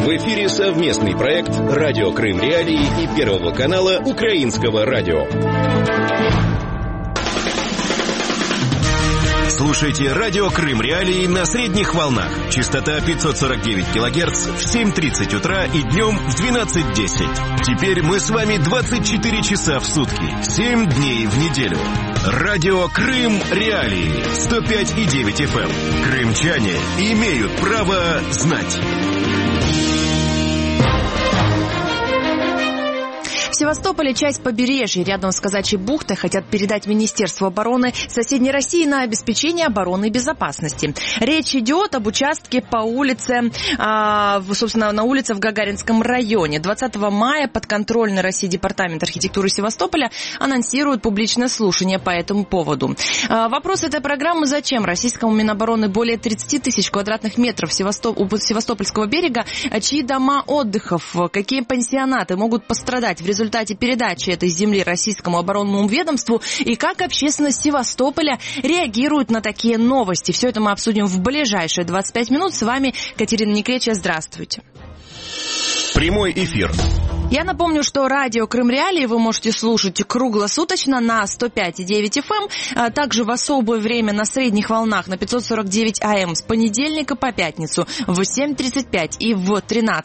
В эфире совместный проект «Радио Крым Реалии» и Первого канала Украинского радио. Слушайте «Радио Крым Реалии» на средних волнах. Частота 549 кГц в 7:30 утра и днем в 12:10. Теперь мы с вами 24 часа в сутки, 7 дней в неделю. «Радио Крым Реалии» 105,9 FM. Крымчане имеют право знать. В Севастополе часть побережья рядом с Казачьей бухтой хотят передать Министерству обороны соседней России на обеспечение обороны и безопасности. Речь идет об участке по улице, собственно, на улице в Гагаринском районе. 20 мая подконтрольный России Департамент архитектуры Севастополя анонсирует публичное слушание по этому поводу. Вопрос этой программы: зачем российскому Минобороны более 30 тысяч квадратных метров Севастопольского берега, чьи дома отдыхов, какие пансионаты могут пострадать в результате передачи этой земли российскому оборонному ведомству, и как общественность Севастополя реагирует на такие новости. Все это мы обсудим в ближайшие 25 минут. С вами Катерина Некречья. Здравствуйте. Прямой эфир. Я напомню, что радио Крым Реалии вы можете слушать круглосуточно на 105,9 FM, а также в особое время на средних волнах на 549 АМ с понедельника по пятницу в 7:35 и в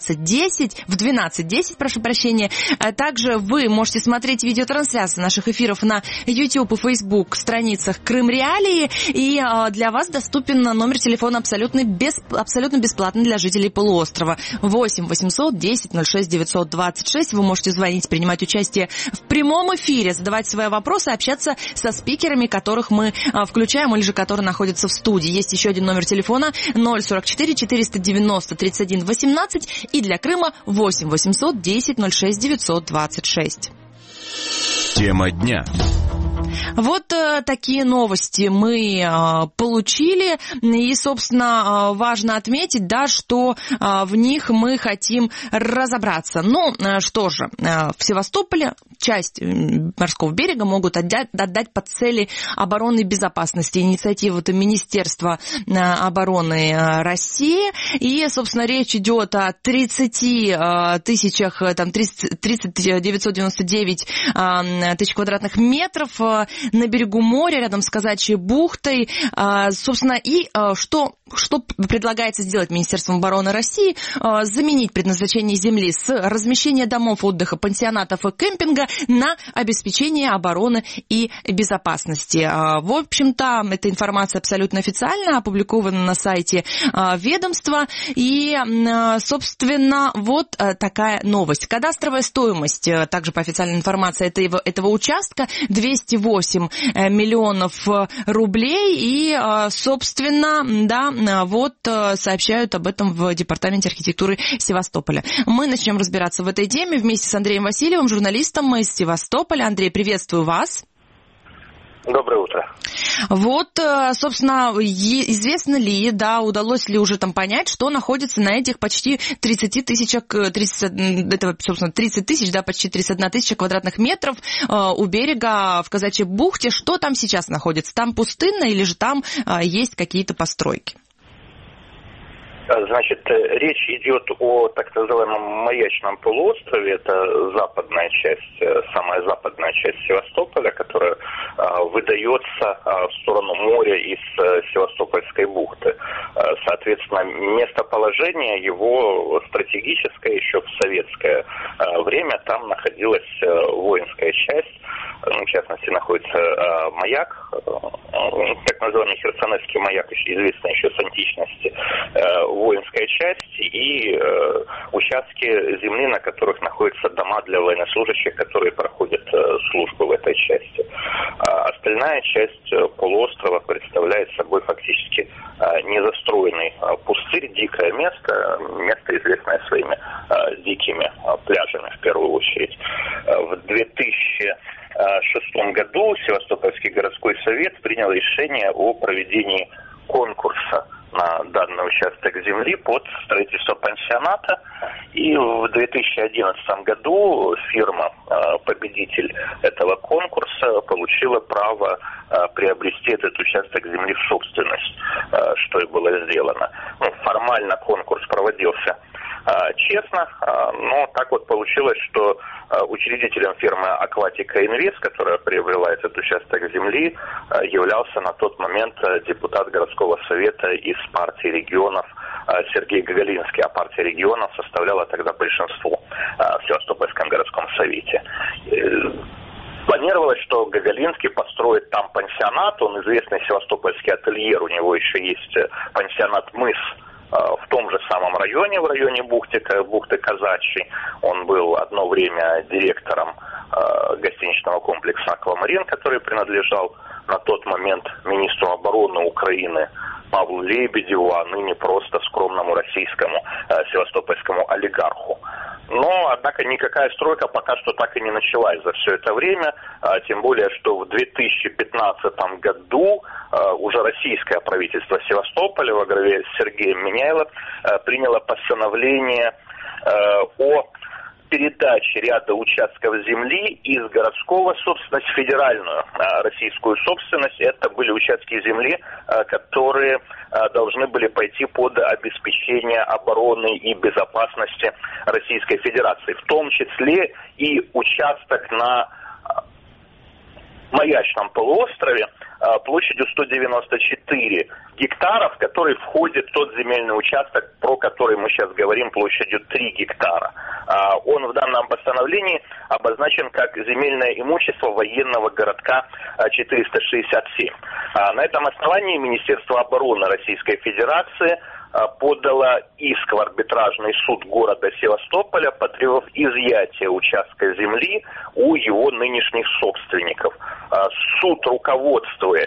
12:10, прошу прощения. А также вы можете смотреть видеотрансляции наших эфиров на YouTube и Facebook страницах Крым Реалии, и для вас доступен номер телефона абсолютно бесплатный для жителей полуострова 8 800 10 06 926. Вы можете звонить, принимать участие в прямом эфире, задавать свои вопросы, общаться со спикерами, которых мы включаем или же которые находятся в студии. Есть еще один номер телефона 044 490 31 18 и для Крыма 8 800 10 06 926. Тема дня. Вот такие новости мы получили, и, собственно, важно отметить, да, что в них мы хотим разобраться. Ну, что же, в Севастополе часть морского берега могут отдать под цели обороны и безопасности. Инициатива это Министерства обороны России, и, собственно, речь идет о 30 тысячах, там, 30 999 тысяч квадратных метров на берегу моря, рядом с Казачьей бухтой. Собственно, и что предлагается сделать Министерством обороны России? Заменить предназначение земли с размещения домов отдыха, пансионатов и кемпинга на обеспечение обороны и безопасности. В общем-то, эта информация абсолютно официальна, опубликована на сайте ведомства. И, собственно, вот такая новость. Кадастровая стоимость, также по официальной информации этого участка, 208 миллионов рублей. И, собственно, да, вот сообщают об этом в Департаменте архитектуры Севастополя. Мы начнем разбираться в этой теме вместе с Андреем Васильевым, журналистом из Севастополя. Андрей, приветствую вас. Доброе утро. Вот, собственно, известно ли, да, удалось ли уже там понять, что находится на этих почти 30 тысячах, 30 тысяч, да, почти 31 тысяча квадратных метров у берега в Казачьей бухте. Что там сейчас находится? Там пустынно или же там есть какие-то постройки? Значит, речь идет о так называемом Маячном полуострове. Это западная часть, самая западная часть Севастополя, которая выдается в сторону моря из Севастопольской бухты. Соответственно, местоположение его стратегическое еще в советское время. Там находилась воинская часть. В частности, находится маяк, так называемый Херсонесский маяк, известный еще с античности, воинская часть и участки земли, на которых находятся дома для военнослужащих, которые проходят службу в этой части. Остальная часть полуострова представляет собой фактически незастроенный пустырь, дикое место известное своими дикими пляжами в первую очередь. В 2006 году Севастопольский городской совет принял решение о проведении конкурса на данный участок земли под строительство пансионата. И в 2011 году фирма, победитель этого конкурса, получила право приобрести этот участок земли в собственность, что и было сделано. Формально конкурс проводился честно, но так вот получилось, что учредителем фирмы «Акватика Инвест», которая приобрела этот участок земли, являлся на тот момент депутат городского совета из партии регионов Сергей Гагалинский, а партия регионов составляла тогда большинство в Севастопольском городском совете. Планировалось, что Гагалинский построит там пансионат, он известный севастопольский ательер, у него еще есть пансионат «Мыс» в том же самом районе, в районе бухты Казачьей. Он был одно время директором гостиничного комплекса «Аквамарин», который принадлежал на тот момент министру обороны Украины Павлу Лебедеву, а ныне просто скромному российскому севастопольскому олигарху. Но, однако, никакая стройка пока что так и не началась за все это время, тем более, что в 2015 году уже российское правительство Севастополя во главе с Сергеем Миняйло приняло постановление о передачи ряда участков земли из городского собственность в федеральную российскую собственность. Это были участки земли, которые должны были пойти под обеспечение обороны и безопасности Российской Федерации, в том числе и участок на Маячном полуострове площадью 194 гектара, в который входит тот земельный участок, про который мы сейчас говорим, площадью 3 гектара. Он в данном постановлении обозначен как земельное имущество военного городка 467. На этом основании Министерство обороны Российской Федерации подала иск в арбитражный суд города Севастополя, потребовав изъятия участка земли у его нынешних собственников. Суд, руководствуясь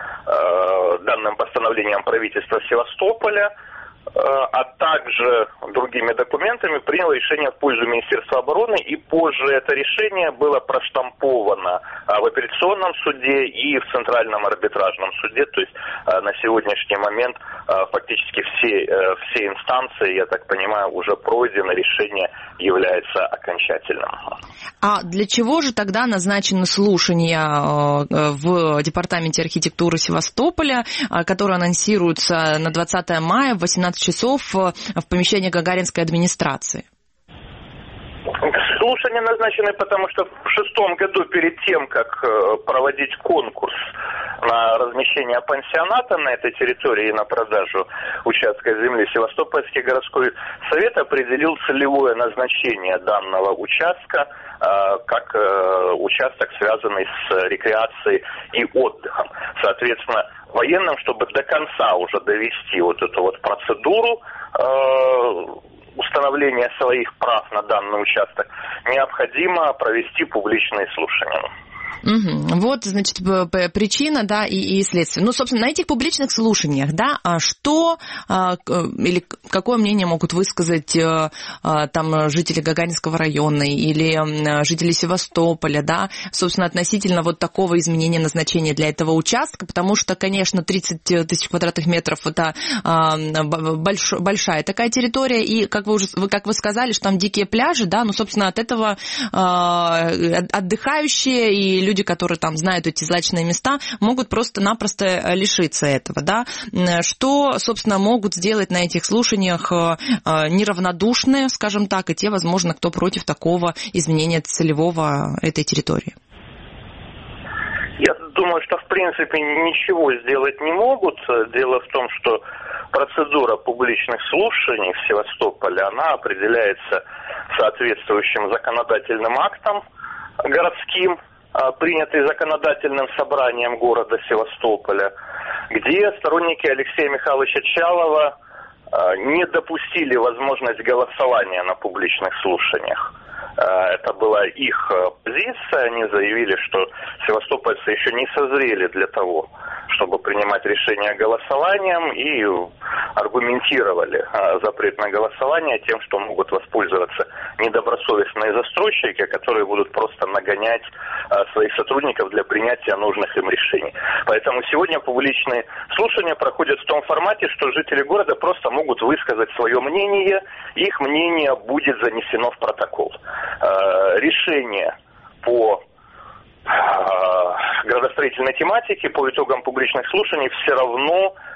данным постановлением правительства Севастополя, а также другими документами, принял решение в пользу Министерства обороны, и позже это решение было проштамповано в апелляционном суде и в Центральном арбитражном суде. То есть на сегодняшний момент фактически все инстанции, я так понимаю, уже пройдено, решение является окончательным. А для чего же тогда назначены слушания в Департаменте архитектуры Севастополя, которые анонсируются на 20 мая в 18 часов в помещении Гагаринской администрации? Слушания назначены, потому что в 2006 году, перед тем, как проводить конкурс на размещение пансионата на этой территории и на продажу участка земли, Севастопольский городской совет определил целевое назначение данного участка как участок, связанный с рекреацией и отдыхом. Соответственно, военным, чтобы до конца уже довести вот эту вот процедуру установления своих прав на данный участок, необходимо провести публичные слушания. Угу. Вот, значит, причина, да, и следствие. Ну, собственно, на этих публичных слушаниях, да, что или какое мнение могут высказать там жители Гагаринского района или жители Севастополя, да, собственно, относительно вот такого изменения назначения для этого участка, потому что, конечно, 30 тысяч квадратных метров – это большая такая территория, и, как вы сказали, что там дикие пляжи, да, ну, собственно, от этого отдыхающие и люди, которые там знают эти злачные места, могут просто-напросто лишиться этого, да. Что, собственно, могут сделать на этих слушаниях неравнодушные, скажем так, и те, возможно, кто против такого изменения целевого этой территории? Я думаю, что, в принципе, ничего сделать не могут. Дело в том, что процедура публичных слушаний в Севастополе, она определяется соответствующим законодательным актом городским, принятый законодательным собранием города Севастополя, где сторонники Алексея Михайловича Чалова не допустили возможность голосования на публичных слушаниях. Это была их позиция, они заявили, что севастопольцы еще не созрели для того, чтобы принимать решение голосованием, и аргументировали запрет на голосование тем, что могут воспользоваться недобросовестные застройщики, которые будут просто нагонять своих сотрудников для принятия нужных им решений. Поэтому сегодня публичные слушания проходят в том формате, что жители города просто могут высказать свое мнение, их мнение будет занесено в протокол. Решение по градостроительной тематике по итогам публичных слушаний все равно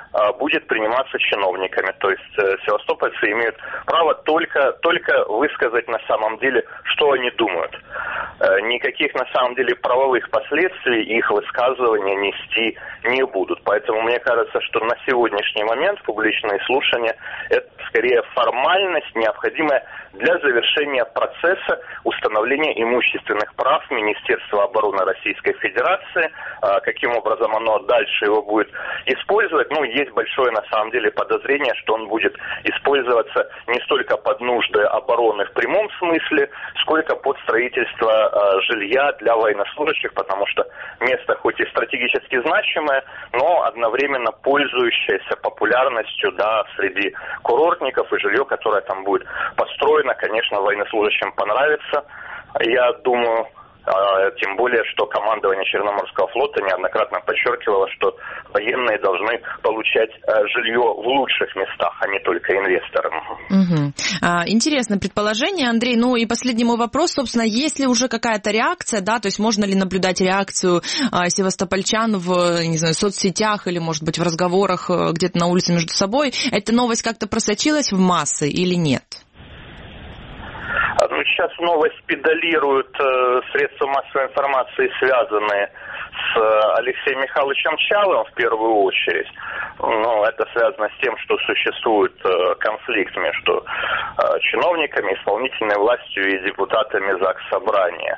будет приниматься чиновниками. То есть севастопольцы имеют право только высказать на самом деле, что они думают. Никаких на самом деле правовых последствий их высказывания нести не будут. Поэтому мне кажется, что на сегодняшний момент публичные слушания – это скорее формальность, необходимая для завершения процесса установления имущественных прав Министерства обороны Российской Федерации. Каким образом оно дальше его будет использовать? Есть большое на самом деле подозрение, что он будет использоваться не столько под нужды обороны в прямом смысле, сколько под строительство жилья для военнослужащих, потому что место хоть и стратегически значимое, но одновременно пользующееся популярностью, среди курортников, и жилье, которое там будет построено, конечно, военнослужащим понравится. Я думаю, тем более, что командование Черноморского флота неоднократно подчеркивало, что военные должны получать жилье в лучших местах, а не только инвесторам. Интересное предположение, Андрей. И последний мой вопрос, собственно, есть ли уже какая-то реакция, то есть можно ли наблюдать реакцию севастопольчан в, соцсетях или, может быть, в разговорах где-то на улице между собой? Эта новость как-то просочилась в массы или нет? Сейчас новость педалируют средства массовой информации, связанные с Алексеем Михайловичем Чалым в первую очередь. Это связано с тем, что существует конфликт между чиновниками, исполнительной властью и депутатами Заксобрания.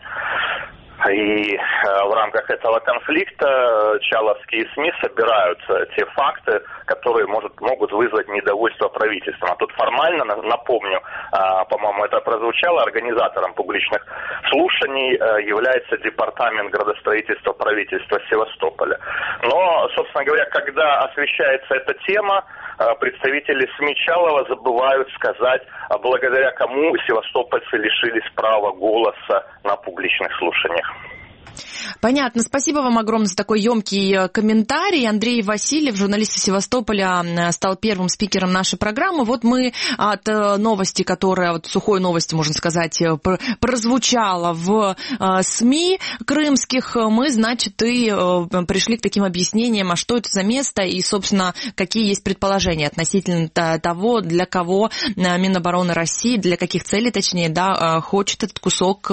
И в рамках этого конфликта чаловские СМИ собирают те факты, которые могут вызвать недовольство правительством. А тут формально, напомню, по-моему, это прозвучало, организатором публичных слушаний является департамент градостроительства правительства Севастополя. Но, собственно говоря, когда освещается эта тема, представители СМИ Чалова забывают сказать, благодаря кому севастопольцы лишились права голоса на публичных слушаниях. Понятно. Спасибо вам огромное за такой емкий комментарий. Андрей Васильев, журналист из Севастополя, стал первым спикером нашей программы. Мы от новости, которая, сухой новости, можно сказать, прозвучала в СМИ крымских, мы, и пришли к таким объяснениям, а что это за место и, собственно, какие есть предположения относительно того, для кого Минобороны России, для каких целей, точнее, хочет этот кусок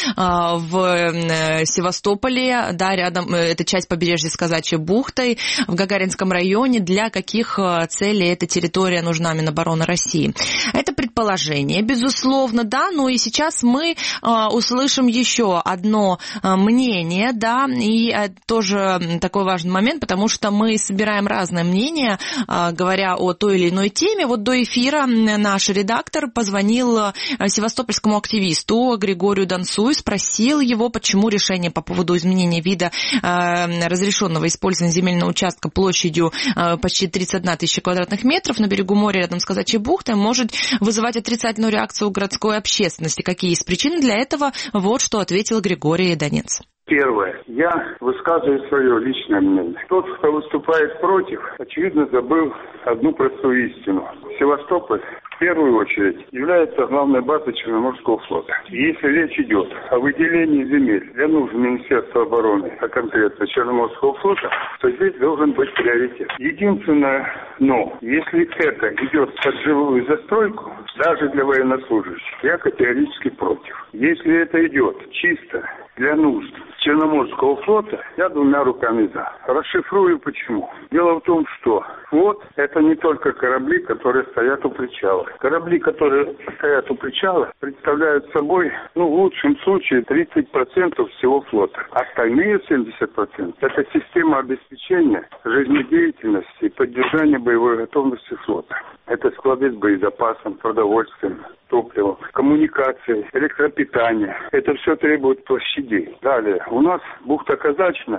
в Севастополе, рядом, это часть побережья с Казачьей бухтой, в Гагаринском районе, для каких целей эта территория нужна Минобороны России. Это предположение, безусловно, и сейчас мы услышим еще одно мнение, и тоже такой важный момент, потому что мы собираем разное мнение, говоря о той или иной теме. До эфира наш редактор позвонил севастопольскому активисту Григорию Донцу и спросил его, почему решение по поводу изменения вида разрешенного использования земельного участка площадью почти 31 тысяча квадратных метров на берегу моря рядом с Казачьей бухтой может вызывать отрицательную реакцию у городской общественности. Какие есть причины для этого? Вот что ответил Григорий Донец. Первое. Я высказываю свое личное мнение. Тот, кто выступает против, очевидно забыл одну простую истину. Севастополь в первую очередь является главной базой Черноморского флота. Если речь идет о выделении земель для нужд Министерства обороны, а конкретно Черноморского флота, то здесь должен быть приоритет. Единственное, если это идет под живую застройку, даже для военнослужащих, я категорически против. Если это идет чисто для нужд Черноморского флота, я двумя руками за. Расшифрую почему. Дело в том, что флот – это не только корабли, которые стоят у причала. Корабли, которые стоят у причала, представляют собой, в лучшем случае, 30% всего флота. Остальные 70% – это система обеспечения жизнедеятельности и поддержания боевой готовности флота. Это склады с боезапасом, продовольствием, топливом, коммуникации, электропитание. Это все требует площадей. Далее, у нас бухта Казачка,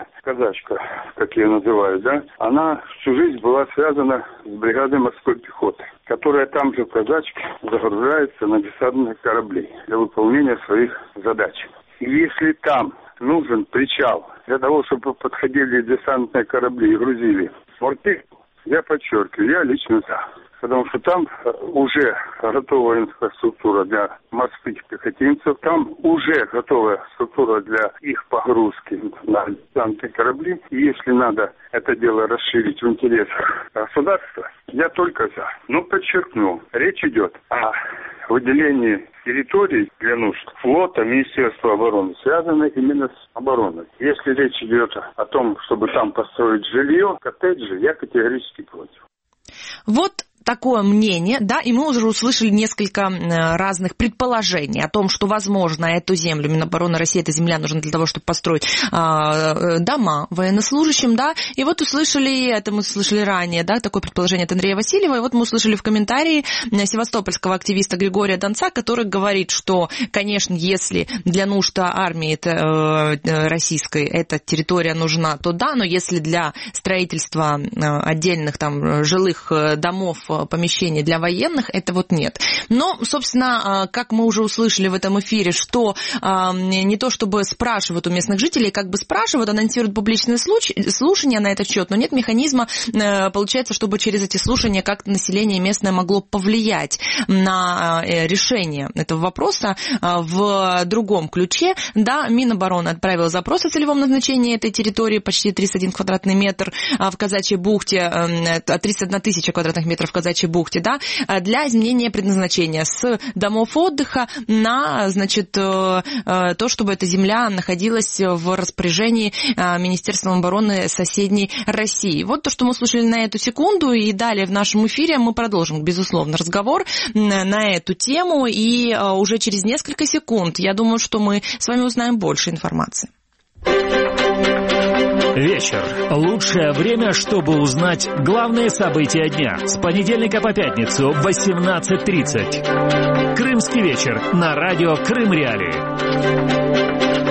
как ее называют, она всю жизнь была связана с бригадой морской пехоты, которая там же в Казачке загружается на десантные корабли для выполнения своих задач. И если там нужен причал для того, чтобы подходили десантные корабли и грузили морпеху, я подчеркиваю, я лично за. потому что там уже готовая инфраструктура для морских пехотинцев, там уже готовая структура для их погрузки на танки, корабли. И если надо это дело расширить в интересах государства, я только за. Но подчеркну, речь идет о выделении территорий для нужд флота, Министерства обороны, связано именно с обороной. Если речь идет о том, чтобы там построить жилье, коттеджи, я категорически против. Вот такое мнение, да, и мы уже услышали несколько разных предположений о том, что, возможно, эту землю, Минобороны России, эта земля нужна для того, чтобы построить дома военнослужащим, да, и вот услышали, это мы слышали ранее, да, такое предположение от Андрея Васильева, и вот мы услышали в комментарии севастопольского активиста Григория Донца, который говорит, что, конечно, если для нужд армии российской эта территория нужна, то да, но если для строительства отдельных там жилых домов, помещений для военных, это вот нет. Но, собственно, как мы уже услышали в этом эфире, что не то чтобы спрашивают у местных жителей, как бы спрашивают, анонсируют публичные слушания на этот счет, но нет механизма, получается, чтобы через эти слушания как-то население местное могло повлиять на решение этого вопроса в другом ключе. Да, Минобороны отправила запрос о целевом назначении этой территории, почти 31 квадратный метр в Казачьей бухте, 31 тысяча квадратных метров в Казачьей бухте, да, для изменения предназначения с домов отдыха на, значит, то, чтобы эта земля находилась в распоряжении Министерства обороны соседней России. Вот то, что мы слышали на эту секунду, и далее в нашем эфире мы продолжим, безусловно, разговор на эту тему, и уже через несколько секунд, я думаю, что мы с вами узнаем больше информации. Вечер. Лучшее время, чтобы узнать главные события дня. С понедельника по пятницу в 18:30. Крымский вечер на радио Крым Реалии.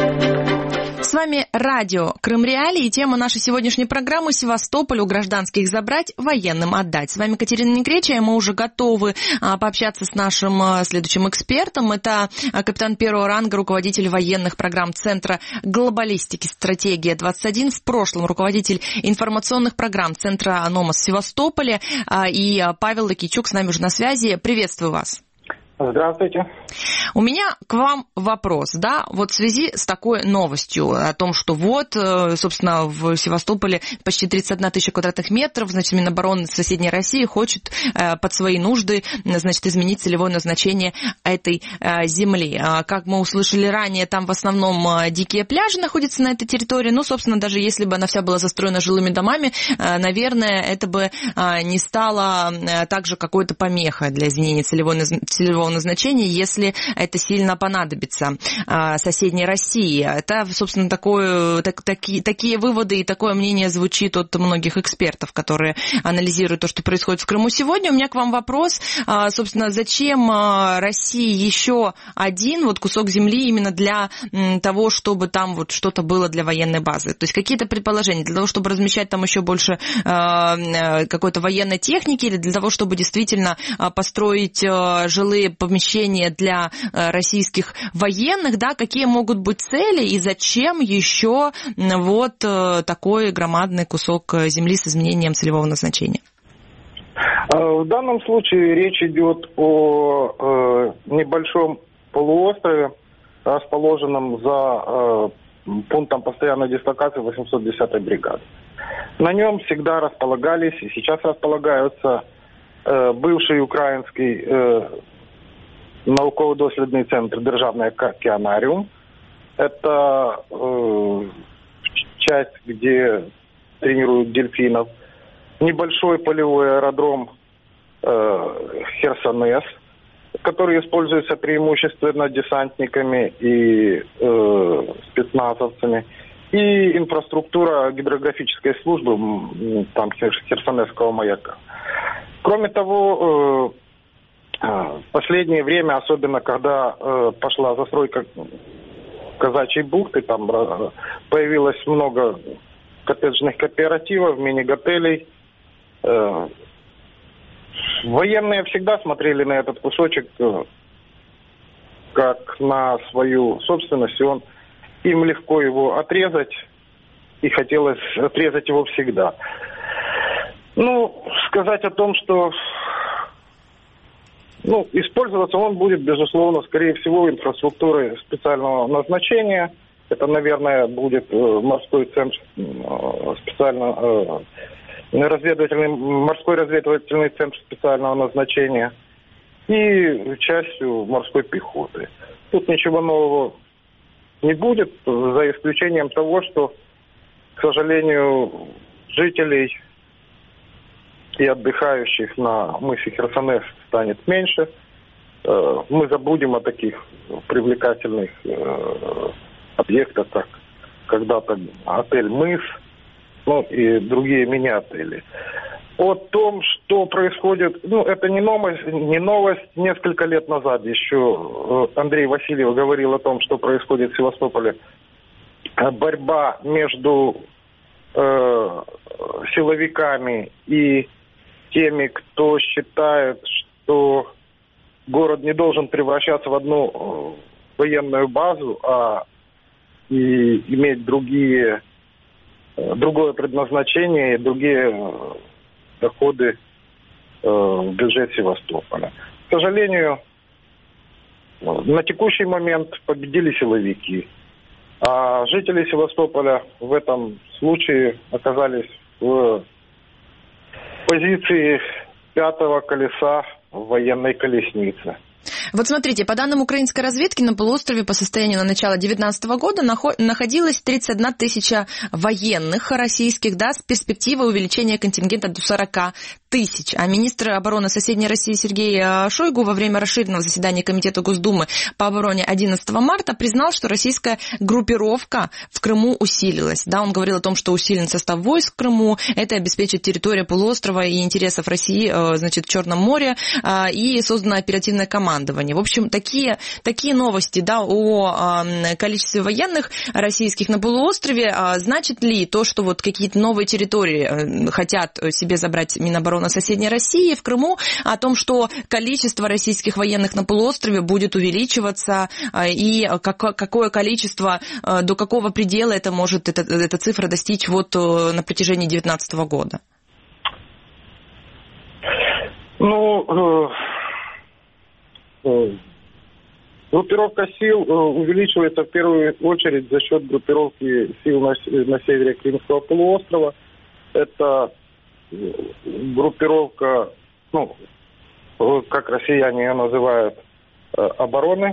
С вами радио Крым Реалии, и тема нашей сегодняшней программы «Севастополь, у гражданских забрать, военным отдать». С вами Катерина Некречия, мы уже готовы пообщаться с нашим следующим экспертом. Это капитан первого ранга, руководитель военных программ Центра глобалистики «Стратегия-21», в прошлом руководитель информационных программ Центра Номос в Севастополе, и Павел Лакичук с нами уже на связи. Приветствую вас. Здравствуйте. У меня к вам вопрос, да, вот в связи с такой новостью о том, что вот, собственно, в Севастополе почти 31 тысяча квадратных метров, значит, Минобороны соседней России хочет под свои нужды, значит, изменить целевое назначение этой земли. Как мы услышали ранее, там в основном дикие пляжи находятся на этой территории, ну, собственно, даже если бы она вся была застроена жилыми домами, наверное, это бы не стало также какой-то помехой для изменения целевого назначения, если это сильно понадобится соседней России. Это, собственно, такие выводы и такое мнение звучит от многих экспертов, которые анализируют то, что происходит в Крыму сегодня. У меня к вам вопрос, собственно, зачем России еще один вот кусок земли именно для того, чтобы там вот что-то было для военной базы? То есть какие-то предположения для того, чтобы размещать там еще больше какой-то военной техники, или для того, чтобы действительно построить жилые помещения для российских военных, да, какие могут быть цели и зачем еще вот такой громадный кусок земли с изменением целевого назначения? В данном случае речь идет о небольшом полуострове, расположенном за пунктом постоянной дислокации 810-й бригады. На нем всегда располагались и сейчас располагаются бывший украинский науково-дослідний центр «Державный океанариум». Это часть, где тренируют дельфинов. Небольшой полевой аэродром Херсонес, который используется преимущественно десантниками и спецназовцами. И инфраструктура гидрографической службы, там, Херсонесского маяка. Кроме того, в последнее время, особенно когда пошла застройка Казачьей бухты, там появилось много коттеджных кооперативов, мини-готелей. Военные всегда смотрели на этот кусочек как на свою собственность, и им легко его отрезать, и хотелось отрезать его всегда. Ну, сказать о том, что Использоваться он будет, безусловно, скорее всего, инфраструктурой специального назначения. Это, наверное, будет морской центр морской разведывательный центр специального назначения и частью морской пехоты. Тут ничего нового не будет, за исключением того, что, к сожалению, жителей и отдыхающих на мысе Херсонес станет меньше. Мы забудем о таких привлекательных объектах, как когда-то отель «Мыс», и другие мини-отели. О том, что происходит, это не новость. Несколько лет назад еще Андрей Васильев говорил о том, что происходит в Севастополе. Борьба между силовиками и теми, кто считает, что город не должен превращаться в одну военную базу, а и иметь другое предназначение и другие доходы в бюджет Севастополя. К сожалению, на текущий момент победили силовики, а жители Севастополя в этом случае оказались в позиции пятого колеса в военной колеснице. Вот смотрите, по данным украинской разведки, на полуострове по состоянию на начало 2019 года находилось 31 тысяча военных российских, с перспективой увеличения контингента до 40 тысяч. А министр обороны соседней России Сергей Шойгу во время расширенного заседания Комитета Госдумы по обороне 11 марта признал, что российская группировка в Крыму усилилась. Он говорил о том, что усилен состав войск в Крыму, это обеспечит территорию полуострова и интересов России, в Черном море, и создано оперативное командование. В общем, такие новости, о количестве военных российских на полуострове. Значит ли то, что какие-то новые территории хотят себе забрать Минобороны соседней России в Крыму, о том, что количество российских военных на полуострове будет увеличиваться, и какое количество, до какого предела это может эта цифра достичь на протяжении 2019 года? Группировка сил увеличивается в первую очередь за счет группировки сил на севере Крымского полуострова. Это группировка, как россияне ее называют, обороны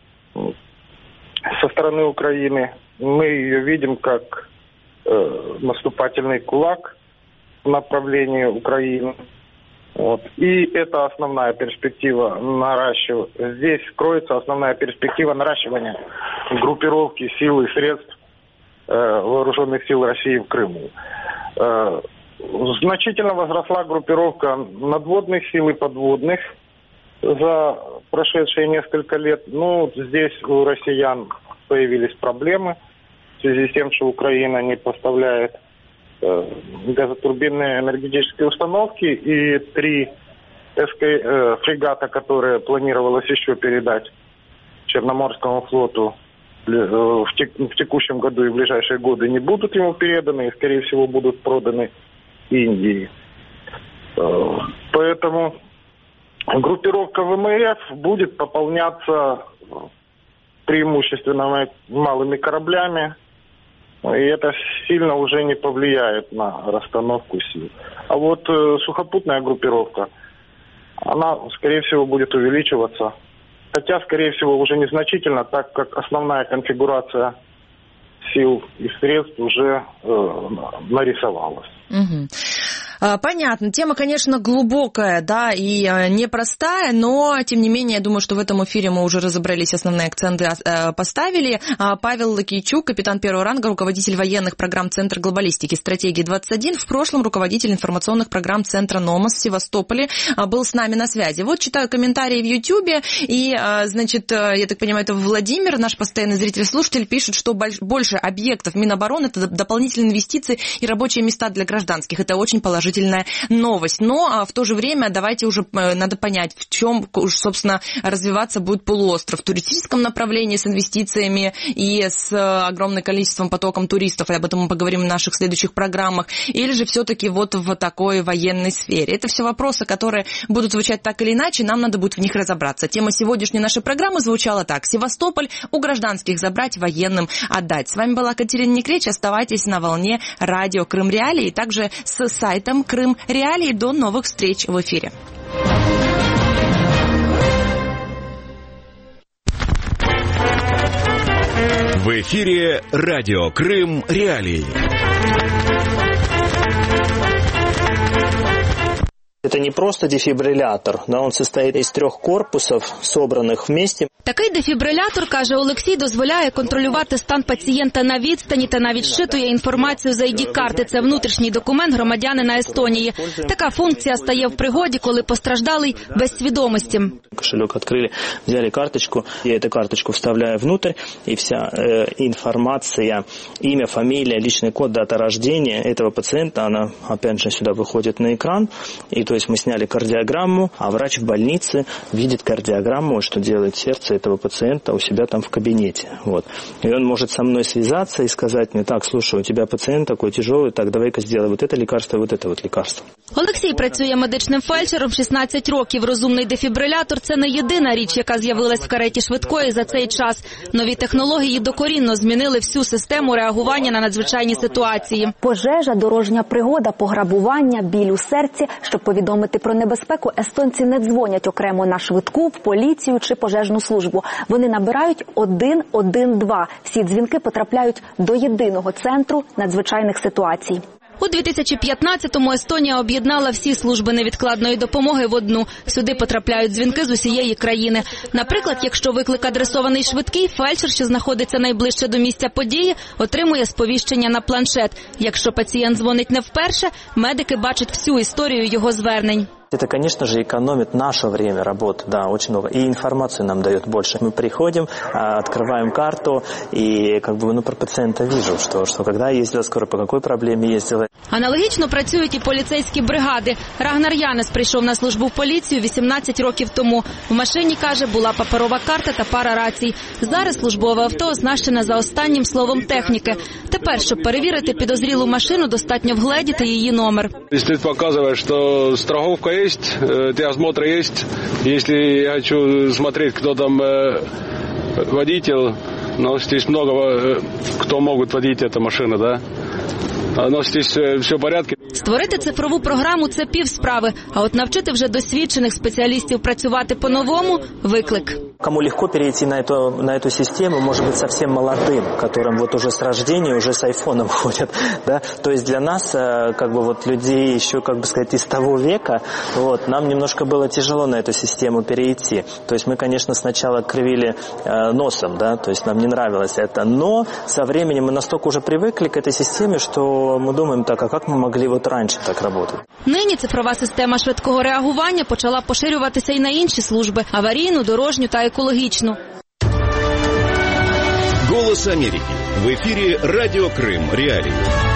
со стороны Украины. Мы ее видим как наступательный кулак в направлении Украины. И это основная перспектива наращивания. Здесь кроется основная перспектива наращивания группировки сил и средств вооруженных сил России в Крыму. Значительно возросла группировка надводных сил и подводных за прошедшие несколько лет. Здесь у россиян появились проблемы в связи с тем, что Украина не поставляет газотурбинные энергетические установки и 3 фрегата, которые планировалось еще передать Черноморскому флоту в текущем году и в ближайшие годы, не будут ему переданы и, скорее всего, будут проданы Индии. Поэтому группировка ВМФ будет пополняться преимущественно малыми кораблями, и это сильно уже не повлияет на расстановку сил. А сухопутная группировка, она, скорее всего, будет увеличиваться. Хотя, скорее всего, уже незначительно, так как основная конфигурация сил и средств уже нарисовалась. Угу. Понятно. Тема, конечно, глубокая, и непростая, но, тем не менее, я думаю, что в этом эфире мы уже разобрались, основные акценты поставили. Павел Лакийчук, капитан первого ранга, руководитель военных программ Центра глобалистики «Стратегии 21», в прошлом руководитель информационных программ Центра «Номос» в Севастополе, был с нами на связи. Читаю комментарии в Ютьюбе, и, я так понимаю, это Владимир, наш постоянный зритель-слушатель, пишет, что больше объектов Минобороны – это дополнительные инвестиции и рабочие места для гражданских. Это очень положительно положительная новость. Но в то же время давайте уже надо понять, в чем, собственно, развиваться будет полуостров. В туристическом направлении с инвестициями и с огромным количеством потоком туристов, и об этом мы поговорим в наших следующих программах, или же все-таки вот в такой военной сфере. Это все вопросы, которые будут звучать так или иначе, нам надо будет в них разобраться. Тема сегодняшней нашей программы звучала так: Севастополь у гражданских забрать, военным отдать. С вами была Катерина Некреч. Оставайтесь на волне радио Крым Реалии и также с сайтом Крым Реалии. До новых встреч в эфире. В эфире радио Крым Реалии. Это не просто дефібрилятор, да, он состоит из 3 корпусов, собранных вместе. Такий дефібрилятор, каже Олексій, дозволяє контролювати стан пацієнта на відстані та навіть зчитує інформацію з ID-карти. Це внутрішній документ громадянина Естонії. Така функція стає в пригоді, коли постраждалий без свідомості. Кошелек открыли, взяли карточку, я эту карточку вставляю внутрь, и вся информация, имя, фамилия, личный код, дата рождения этого пациента, она опять же сюда выходит на экран. И то есть мы сняли кардиограмму, а врач в больнице видит кардиограмму, что делает сердце этого пациента у себя там в кабинете. Вот. И он может со мной связаться и сказать мне: так, слушай, у тебя пациент такой тяжелый, так, давай-ка сделай вот это лекарство и вот это вот лекарство. Олексій працює медичним фельдшером 16 років. Розумний дефібрилятор – це не єдина річ, яка з'явилась в кареті швидкої за цей час. Нові технології докорінно змінили всю систему реагування на надзвичайні ситуації. Пожежа, дорожня пригода, пограбування, біль у серці. Щоб повідомити про небезпеку, естонці не дзвонять окремо на швидку, в поліцію чи пожежну службу. Вони набирають 112. Всі дзвінки потрапляють до єдиного центру надзвичайних ситуацій. У 2015-му Естонія об'єднала всі служби невідкладної допомоги в одну. Сюди потрапляють дзвінки з усієї країни. Наприклад, якщо виклик адресований швидкий, фельдшер, що знаходиться найближче до місця події, отримує сповіщення на планшет. Якщо пацієнт дзвонить не вперше, медики бачать всю історію його звернень. Это, конечно же, экономит наше время работы, да, очень много. И информацию нам дает больше. Мы приходим, открываем карту, и как бы, про пациента вижу, что когда ездила скоро, по какой проблеме ездила. Аналогічно працюють і поліцейські бригади. Рагнар Янес прийшов на службу в поліцію 18 років тому. В машині, каже, була паперова карта та пара рацій. Зараз службове авто оснащене за останнім словом техніки. Тепер, щоб перевірити підозрілу машину, достатньо вгледіти її номер. Лист показує, що страховка есть, техосмотр есть. Если я хочу смотреть, кто там водитель, но здесь много кто могут водить эту машину, да. Но здесь все в порядке. Створити цифрову програму – це півсправи, а от навчити вже досвідчених спеціалістів працювати по-новому – виклик. Кому легко перейти на эту систему, может быть, совсем молодым, которым вот уже с рождения, уже с айфоном ходят, да. То есть для нас, как бы вот людей еще, как бы сказать, из того века, вот, нам немножко было тяжело на эту систему перейти. То есть мы, конечно, сначала кривили носом, да, то есть нам не нравилось это, но со временем мы настолько уже привыкли к этой системе, что мы думаем так, а как мы могли вот раньше так работать? Нині цифрова система швидкого реагування почала поширюватися і на інші служби – аварійну, дорожню та екологічну. «Голос Америки». В эфире радио Крым Реалии.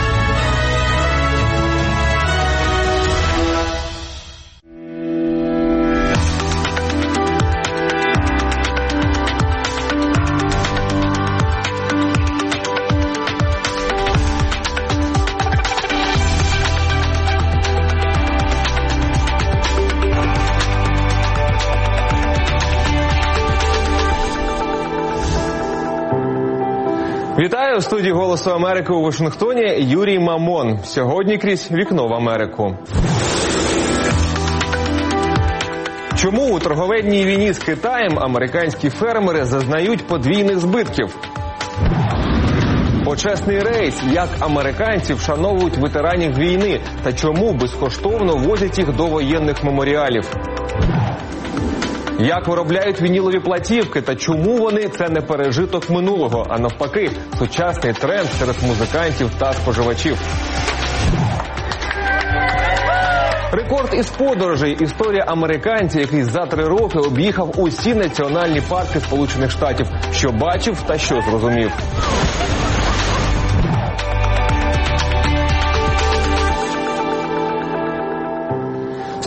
Вітаю! У студії «Голосу Америки» у Вашингтоні Юрій Мамон. Сьогодні крізь вікно в Америку. Чому у торговельній війні з Китаєм американські фермери зазнають подвійних збитків? Почесний рейс. Як американці вшановують ветеранів війни та чому безкоштовно возять їх до воєнних меморіалів? Як виробляють вінілові платівки та чому вони – це не пережиток минулого, а навпаки, сучасний тренд серед музикантів та споживачів. Рекорд із подорожей. Історія американця, який за 3 роки об'їхав усі національні парки Сполучених Штатів. Що бачив та що зрозумів.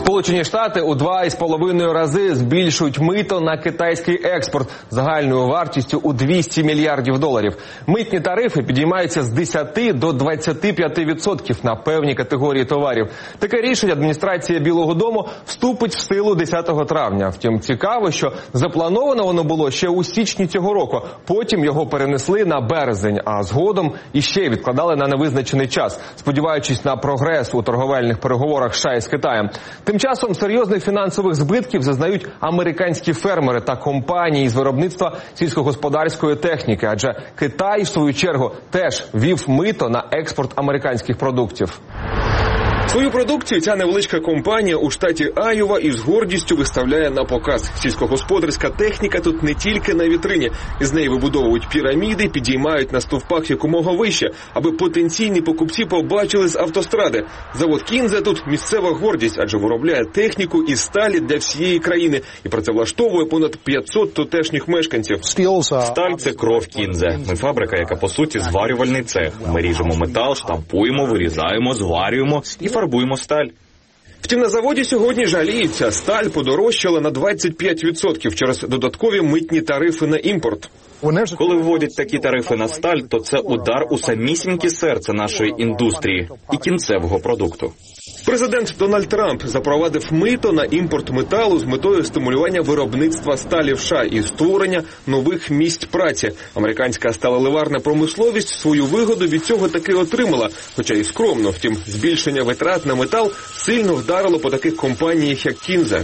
Сполучені Штати у 2,5 рази збільшують мито на китайський експорт загальною вартістю у $200 мільярдів. Митні тарифи підіймаються з 10 до 25% на певні категорії товарів. Таке рішення адміністрації Білого дому вступить в силу 10 травня. Втім, цікаво, що заплановано воно було ще у січні цього року. Потім його перенесли на березень, а згодом іще відкладали на невизначений час, сподіваючись на прогрес у торговельних переговорах США із Китаєм. Тим часом серйозних фінансових збитків зазнають американські фермери та компанії з виробництва сільськогосподарської техніки, адже Китай, в свою чергу, теж ввів мито на експорт американських продуктів. Свою продукцію ця невеличка компанія у штаті Айова із гордістю виставляє на показ. Сільськогосподарська техніка тут не тільки на вітрині. З неї вибудовують піраміди, підіймають на стовпах якомога вище, аби потенційні покупці побачили з автостради. Завод Кінзе тут місцева гордість, адже виробляє техніку із сталі для всієї країни і працевлаштовує понад 500 тутешніх мешканців. Сталь – це кров Кінзе. Ми фабрика, яка по суті зварювальний цех. Ми ріжемо метал, штампуємо, вирізаємо, зварюємо і фарбуємо сталь. Втім, на заводі сьогодні жаліються. Сталь подорожчала на 25% через додаткові митні тарифи на імпорт. Коли вводять такі тарифи на сталь, то це удар у самісіньке серце нашої індустрії і кінцевого продукту. Президент Дональд Трамп запровадив мито на імпорт металу з метою стимулювання виробництва сталі в США і створення нових місць праці. Американська сталеливарна промисловість свою вигоду від цього таки отримала, хоча і скромно. Втім, збільшення витрат на метал сильно вдарило по таких компаніях, як Кінзе.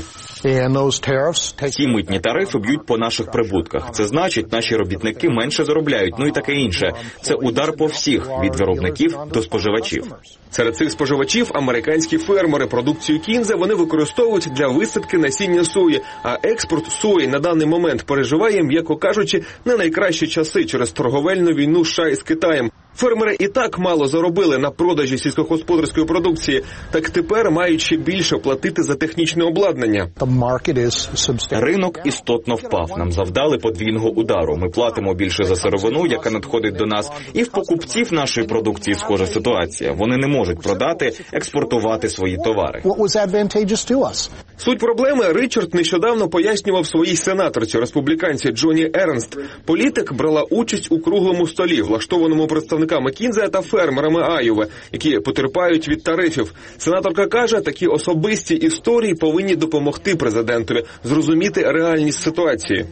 Ці митні тарифи б'ють по наших прибутках. Це значить, наші робітники менше заробляють, ну і таке інше. Це удар по всіх, від виробників до споживачів. Серед цих споживачів американські фермери. Продукцію Кінзе вони використовують для висадки насіння сої, а експорт сої на даний момент переживає, м'яко кажучи, не найкращі часи через торговельну війну США із Китаєм. Фермери і так мало заробили на продажі сільськогосподарської продукції, так тепер мають ще більше платити за технічне обладнання. Ринок істотно впав. Нам завдали подвійного удару. Ми платимо більше за сировину, яка надходить до нас, і в покупців нашої продукції схожа ситуація. Вони не можуть продати, експортувати свої товари. Суть проблеми Ричард нещодавно пояснював своїй сенаторці, республіканці Джоні Ернст. Політик брала участь у круглому столі, влаштованому представниками Кінзе та фермерами Айови, які потерпають від тарифів. Сенаторка каже, такі особисті історії повинні допомогти президентові зрозуміти реальність ситуації.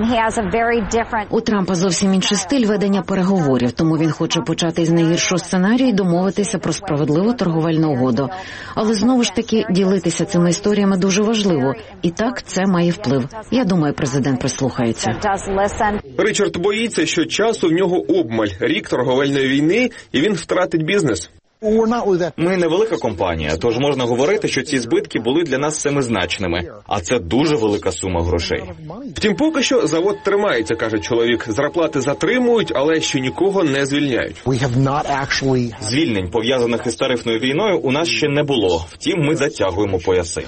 У Трампа зовсім інший стиль ведення переговорів, тому він хоче почати з найгіршого сценарію і домовитися про справедливу торговельну угоду. Але знову ж таки ділитися цими історіями дуже важливо. І так це має вплив. Я думаю, президент прислухається. Ричард боїться, що часу в нього обмаль. Рік торговельної війни, і він втратить бізнес. Ми невелика компанія, тож можна говорити, що ці збитки були для нас семизначними. А це дуже велика сума грошей. Втім, поки що завод тримається, каже чоловік. Зарплати затримують, але ще нікого не звільняють. Звільнень, пов'язаних із тарифною війною, у нас ще не було. Втім, ми затягуємо пояси.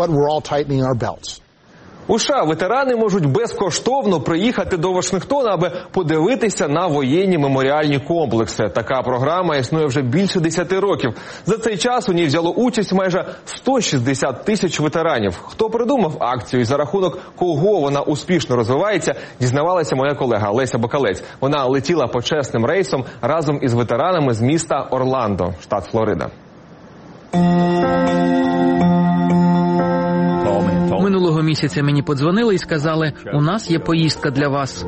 У США ветерани можуть безкоштовно приїхати до Вашингтона, аби подивитися на воєнні меморіальні комплекси. Така програма існує вже більше 10 років. За цей час у ній взяло участь майже 160 тисяч ветеранів. Хто придумав акцію і за рахунок кого вона успішно розвивається, дізнавалася моя колега Леся Бакалець. Вона летіла почесним рейсом разом із ветеранами з міста Орландо, штат Флорида. Минулого місяця мені подзвонили і сказали, у нас є поїздка для вас.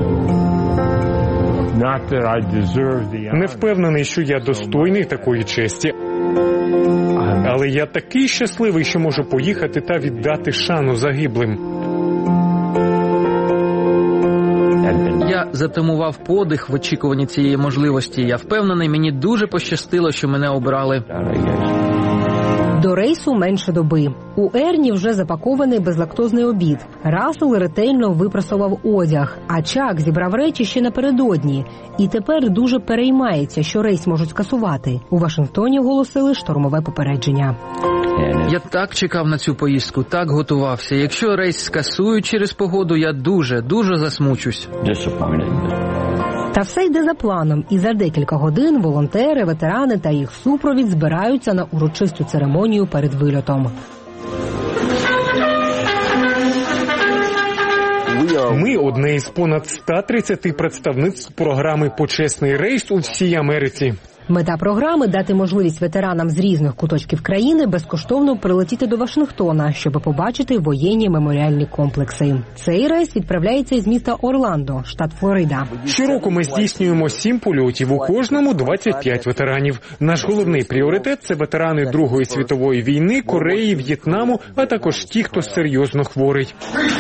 Не впевнений, що я достойний такої честі. Але я такий щасливий, що можу поїхати та віддати шану загиблим. Я затамував подих в очікуванні цієї можливості. Я впевнений, мені дуже пощастило, що мене обрали. До рейсу менше доби. У Ерні вже запакований безлактозний обід. Рассел ретельно випрасував одяг, а Чак зібрав речі ще напередодні. І тепер дуже переймається, що рейс можуть скасувати. У Вашингтоні оголосили штормове попередження. Я так чекав на цю поїздку, так готувався. Якщо рейс скасують через погоду, я дуже засмучусь. Та все йде за планом, і за декілька годин волонтери, ветерани та їх супровід збираються на урочисту церемонію перед вильотом. Ми одне із понад 130 представництв програми «Почесний рейс» у всій Америці. Мета програми – дати можливість ветеранам з різних куточків країни безкоштовно прилетіти до Вашингтона, щоб побачити воєнні меморіальні комплекси. Цей рейс відправляється із міста Орландо, штат Флорида. Щороку ми здійснюємо 7 польотів, у кожному 25 ветеранів. Наш головний пріоритет – це ветерани Другої світової війни, Кореї, В'єтнаму, а також ті, хто серйозно хворий.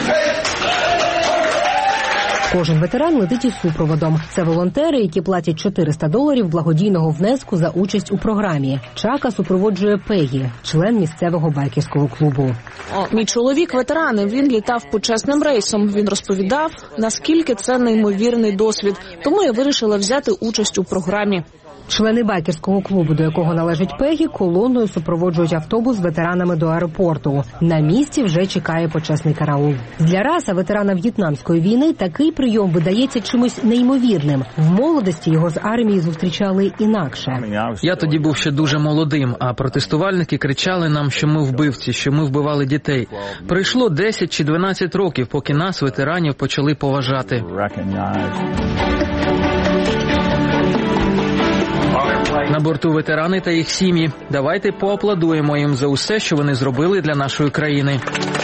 Кожен ветеран летить із супроводом. Це волонтери, які платять $400 благодійного внеску за участь у програмі. Чака супроводжує Пегі, член місцевого байкерського клубу. Мій чоловік ветеран, він літав почесним рейсом. Він розповідав, наскільки це неймовірний досвід. Тому я вирішила взяти участь у програмі. Члени байкерського клубу, до якого належить Пегі, колоною супроводжують автобус з ветеранами до аеропорту. На місці вже чекає почесний караул. Для Раса, ветерана В'єтнамської війни, такий прийом видається чимось неймовірним. В молодості його з армії зустрічали інакше. Я тоді був ще дуже молодим, а протестувальники кричали нам, що ми вбивці, що ми вбивали дітей. Пройшло 10 чи 12 років, поки нас, ветеранів, почали поважати. На борту ветерани та їх сім'ї. Давайте поаплодуємо їм за усе, що вони зробили для нашої країни.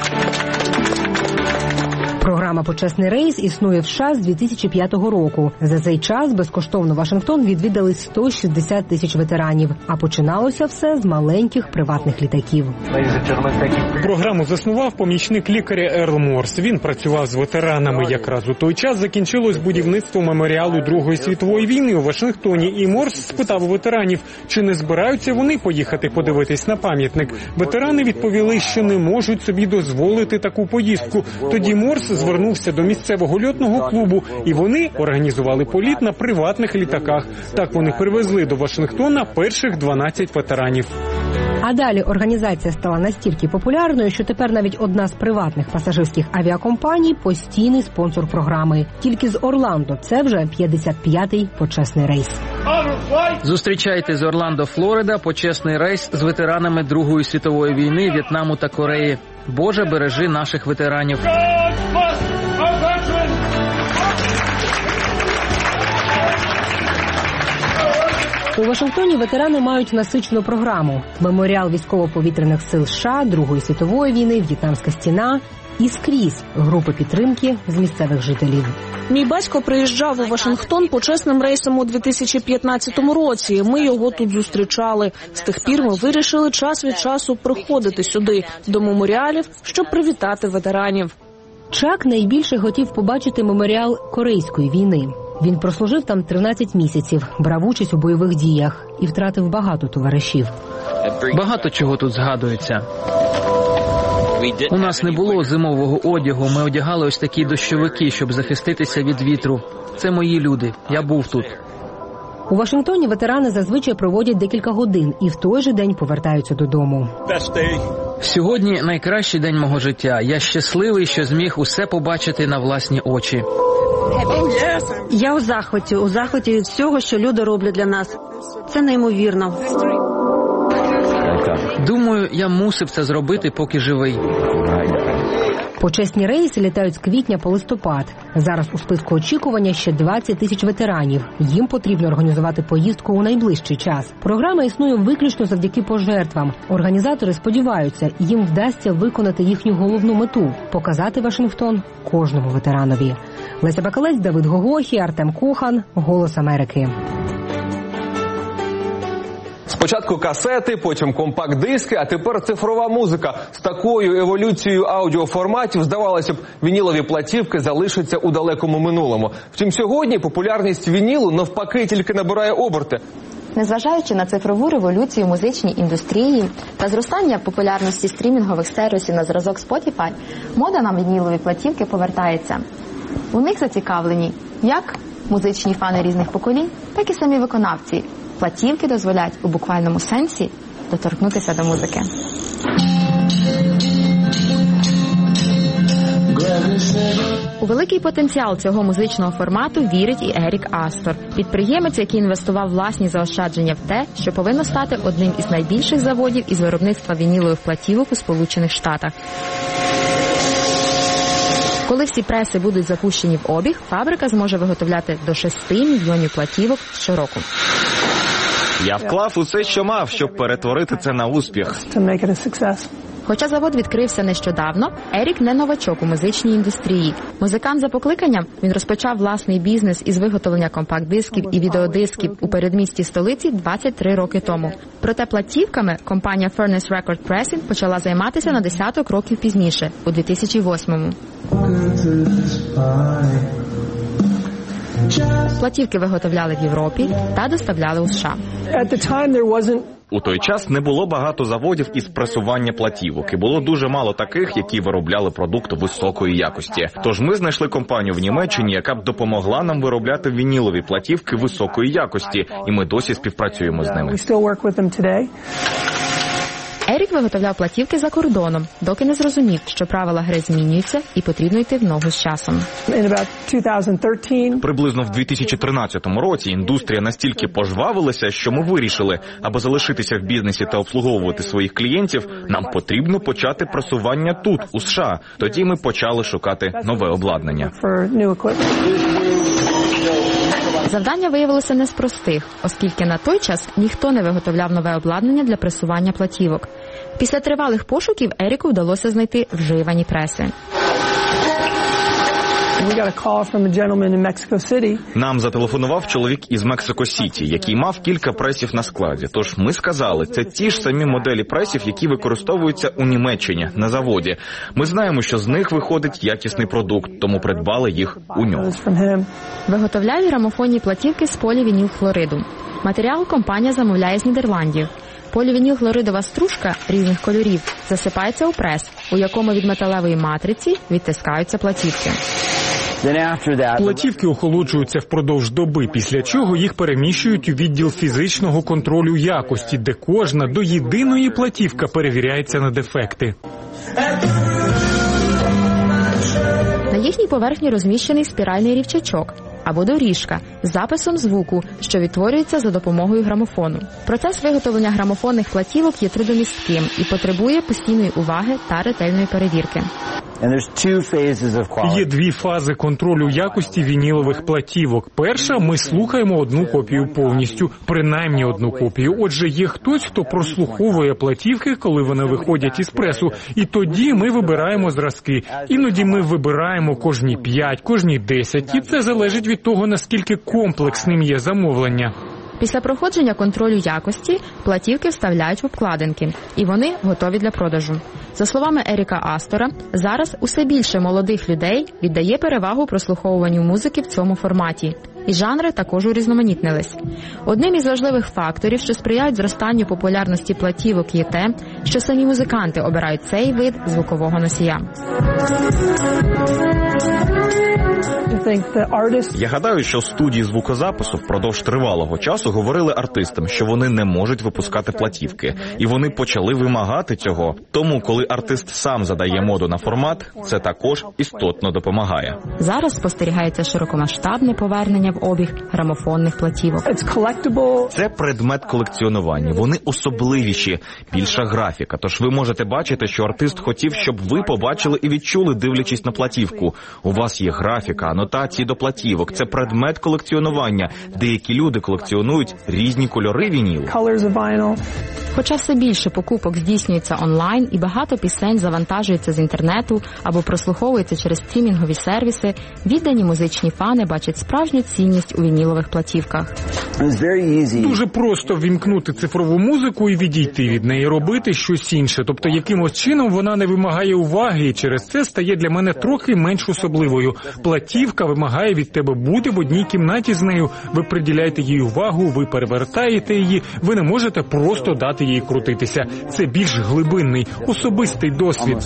Програма «Почесний рейс» існує в США з 2005 року. За цей час безкоштовно Вашингтон відвідали 160 тисяч ветеранів. А починалося все з маленьких приватних літаків. Програму заснував помічник лікаря Ерл Морс. Він працював з ветеранами. Якраз у той час закінчилось будівництво меморіалу Другої світової війни у Вашингтоні. І Морс спитав у ветеранів, чи не збираються вони поїхати подивитись на пам'ятник. Ветерани відповіли, що не можуть собі дозволити таку поїздку. Тоді Морс звернувся до місцевого льотного клубу, і вони організували політ на приватних літаках. Так вони привезли до Вашингтона перших 12 ветеранів. А далі організація стала настільки популярною, що тепер навіть одна з приватних пасажирських авіакомпаній – постійний спонсор програми. Тільки з Орландо це вже 55-й почесний рейс. Зустрічайте з Орландо, Флорида, почесний рейс з ветеранами Другої світової війни, В'єтнаму та Кореї. Боже, бережи наших ветеранів. У Вашингтоні ветерани мають насичену програму. Меморіал військово-повітряних сил США, Другої світової війни, В'єтнамська стіна і скрізь групи підтримки з місцевих жителів. Мій батько приїжджав у Вашингтон почесним рейсом у 2015 році. Ми його тут зустрічали. З тих пір ми вирішили час від часу приходити сюди, до меморіалів, щоб привітати ветеранів. Чак найбільше хотів побачити меморіал Корейської війни. Він прослужив там 13 місяців, брав участь у бойових діях і втратив багато товаришів. Багато чого тут згадується. У нас не було зимового одягу, ми одягали ось такі дощовики, щоб захиститися від вітру. Це мої люди, я був тут. У Вашингтоні ветерани зазвичай проводять декілька годин і в той же день повертаються додому. Сьогодні найкращий день мого життя. Я щасливий, що зміг усе побачити на власні очі. Я у захваті від всього, що люди роблять для нас. Це неймовірно. Думаю, я мусив це зробити, поки живий. Почесні рейси літають з квітня по листопад. Зараз у списку очікування ще 20 тисяч ветеранів. Їм потрібно організувати поїздку у найближчий час. Програма існує виключно завдяки пожертвам. Організатори сподіваються, їм вдасться виконати їхню головну мету – показати Вашингтон кожному ветеранові. Леся Бакалець, Давид Гогохі, Артем Кохан. Голос Америки. Спочатку касети, потім компакт-диски, а тепер цифрова музика. З такою еволюцією аудіоформатів, здавалося б, вінілові платівки залишаться у далекому минулому. Втім, сьогодні популярність вінілу навпаки тільки набирає оберти. Незважаючи на цифрову революцію в музичній індустрії та зростання популярності стрімінгових сервісів на зразок Spotify, мода на вінілові платівки повертається. У них зацікавлені як музичні фани різних поколінь, так і самі виконавці. Платівки дозволяють у буквальному сенсі доторкнутися до музики. У великий потенціал цього музичного формату вірить і Ерік Астор, підприємець, який інвестував власні заощадження в те, що повинно стати одним із найбільших заводів із виробництва вінілових платівок у Сполучених Штатах. Коли всі преси будуть запущені в обіг, фабрика зможе виготовляти до 6 мільйонів платівок щороку. Я вклав усе, що мав, щоб перетворити це на успіх. Хоча завод відкрився нещодавно, Ерік не новачок у музичній індустрії. Музикант за покликанням, він розпочав власний бізнес із виготовлення компакт-дисків і відеодисків у передмісті столиці 23 роки тому. Проте платівками компанія Furnace Record Pressing почала займатися на десяток років пізніше, у 2008-му. Платівки виготовляли в Європі та доставляли у США. У той час не було багато заводів із пресування платівок, і було дуже мало таких, які виробляли продукт високої якості. Тож ми знайшли компанію в Німеччині, яка б допомогла нам виробляти вінілові платівки високої якості, і ми досі співпрацюємо з ними. Ерік виготовляв платівки за кордоном, доки не зрозумів, що правила гри змінюються і потрібно йти в ногу з часом. Приблизно в 2013 році індустрія настільки пожвавилася, що ми вирішили, аби залишитися в бізнесі та обслуговувати своїх клієнтів, нам потрібно почати просування тут, у США. Тоді ми почали шукати нове обладнання. Завдання виявилося не з простих, оскільки на той час ніхто не виготовляв нове обладнання для пресування платівок. Після тривалих пошуків Еріку вдалося знайти вживані преси. Нам зателефонував чоловік із Мексико-Сіті, який мав кілька пресів на складі. Тож ми сказали, це ті ж самі моделі пресів, які використовуються у Німеччині, на заводі. Ми знаємо, що з них виходить якісний продукт, тому придбали їх у нього. Виготовляють грамофонні платівки з полівінілхлориду. Матеріал компанія замовляє з Нідерландів. Полівінілхлоридова стружка різних кольорів засипається у прес, у якому від металевої матриці відтискаються платівки. Платівки охолоджуються впродовж доби, після чого їх переміщують у відділ фізичного контролю якості, де кожна до єдиної платівка перевіряється на дефекти. На їхній поверхні розміщений спіральний рівчачок або доріжка з записом звуку, що відтворюється за допомогою грамофону. Процес виготовлення грамофонних платівок є трудомістким і потребує постійної уваги та ретельної перевірки. Є дві фази контролю якості вінілових платівок. Перша – ми слухаємо одну копію повністю, принаймні одну копію. Отже, є хтось, хто прослуховує платівки, коли вони виходять із пресу, і тоді ми вибираємо зразки. Іноді ми вибираємо кожні 5, кожні 10, і це залежить від того, наскільки комплексним є замовлення. Після проходження контролю якості платівки вставляють в обкладинки, і вони готові для продажу. За словами Еріка Астора, зараз усе більше молодих людей віддає перевагу прослуховуванню музики в цьому форматі. І жанри також урізноманітнились. Одним із важливих факторів, що сприяють зростанню популярності платівок, є те, що самі музиканти обирають цей вид звукового носія. Я гадаю, що студії звукозапису впродовж тривалого часу говорили артистам, що вони не можуть випускати платівки. І вони почали вимагати цього. Тому, коли артист сам задає моду на формат, це також істотно допомагає. Зараз спостерігається широкомасштабне повернення в обіг грамофонних платівок. Це предмет колекціонування. Вони особливіші, більша графіка. Тож ви можете бачити, що артист хотів, щоб ви побачили і відчули, дивлячись на платівку. У вас є графіка, анотації до платівок. Це предмет колекціонування. Деякі люди колекціонують різні кольори вінілу. Хоча все більше покупок здійснюється онлайн і багато пісень завантажується з інтернету або прослуховується через стрімінгові сервіси, віддані музичні фани бачать справжню цінність у вінілових платівках. Дуже просто ввімкнути цифрову музику і відійти від неї, робити щось інше. Тобто якимось чином вона не вимагає уваги і через це стає для мене трохи менш особливою. Платівка вимагає від тебе бути в одній кімнаті з нею. Ви приділяєте їй увагу, ви перевертаєте її, ви не можете просто дати їй крутитися. Це більш глибинний, особистий досвід.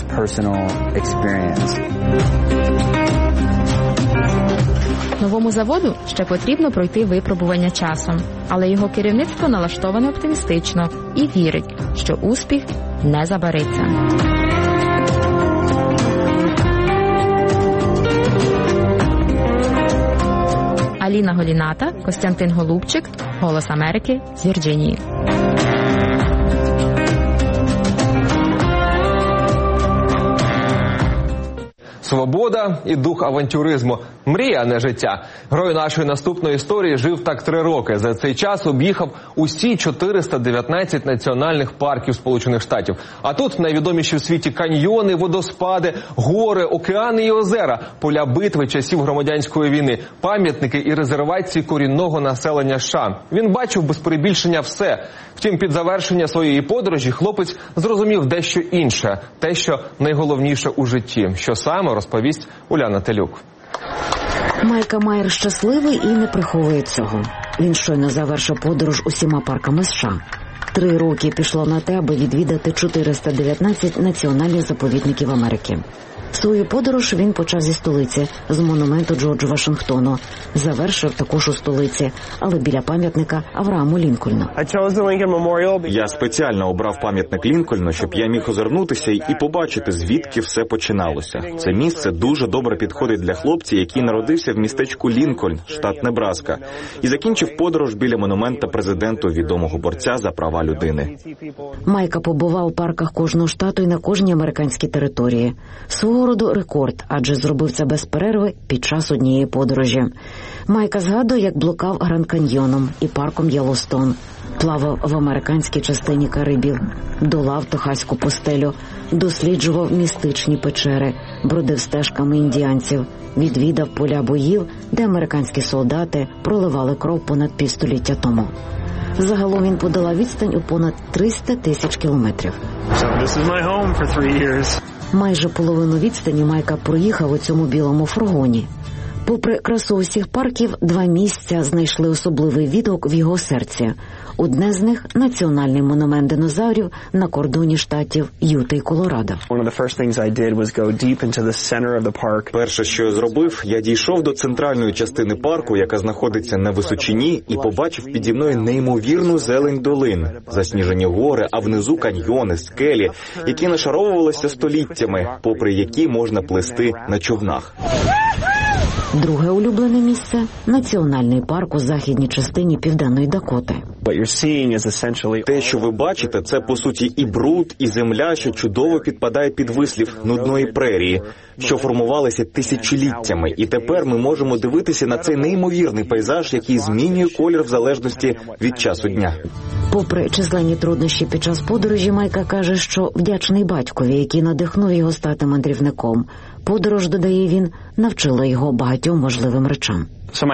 Новому заводу ще потрібно пройти випробування часом, але його керівництво налаштоване оптимістично і вірить, що успіх не забариться. Аліна Голіната, Костянтин Голубчик, Голос Америки з Вірджинії. Свобода і дух авантюризму. Мрія, а не життя. Герой нашої наступної історії жив так 3 роки. За цей час об'їхав усі 419 національних парків Сполучених Штатів. А тут найвідоміші в світі каньйони, водоспади, гори, океани і озера, поля битви часів громадянської війни, пам'ятники і резервації корінного населення США. Він бачив без перебільшення все. Втім, під завершення своєї подорожі хлопець зрозумів дещо інше, те, що найголовніше у житті. Що саме, розповість Уляна Телюк. Майка Майер щасливий і не приховує цього. Він щойно завершив подорож усіма парками США. 3 роки пішло на те, аби відвідати 419 національних заповідників Америки. Свою подорож він почав зі столиці, з монументу Джорджу Вашингтону. Завершив також у столиці, але біля пам'ятника Аврааму Лінкольну. Я спеціально обрав пам'ятник Лінкольну, щоб я міг озирнутися і побачити, звідки все починалося. Це місце дуже добре підходить для хлопця, який народився в містечку Лінкольн, штат Небраска, і закінчив подорож біля монумента президенту, відомого борця за права людини. Майка побував у парках кожного штату і на кожній американській території. Свого роду рекорд, адже зробив це без перерви під час однієї подорожі. Майка згадує, як блукав Гранд-Каньйоном і парком Йеллоустон, плавав в американській частині Карибів, долав Техаську пустелю, досліджував містичні печери, бродив стежками індіанців, відвідав поля боїв, де американські солдати проливали кров понад півстоліття тому. Загалом він подолав відстань у понад 300 тисяч кілометрів. Майже половину відстані Майка проїхав у цьому білому фургоні. Попри красу усіх парків, 2 місця знайшли особливий відгук в його серці. Одне з них – національний монумент динозаврів на кордоні штатів Юта і Колорадо. Перше, що я зробив, я дійшов до центральної частини парку, яка знаходиться на височині, і побачив піді мною неймовірну зелень долин, засніжені гори, а внизу каньйони, скелі, які нашаровувалися століттями, попри які можна плисти на човнах. Друге улюблене місце – національний парк у західній частині Південної Дакоти. Те, що ви бачите, це по суті і бруд, і земля, що чудово підпадає під вислів нудної прерії, що формувалися тисячоліттями. І тепер ми можемо дивитися на цей неймовірний пейзаж, який змінює колір в залежності від часу дня. Попри численні труднощі під час подорожі, Майка каже, що вдячний батькові, який надихнув його стати мандрівником. Подорож, додає він, навчила його багатьом важливим речам.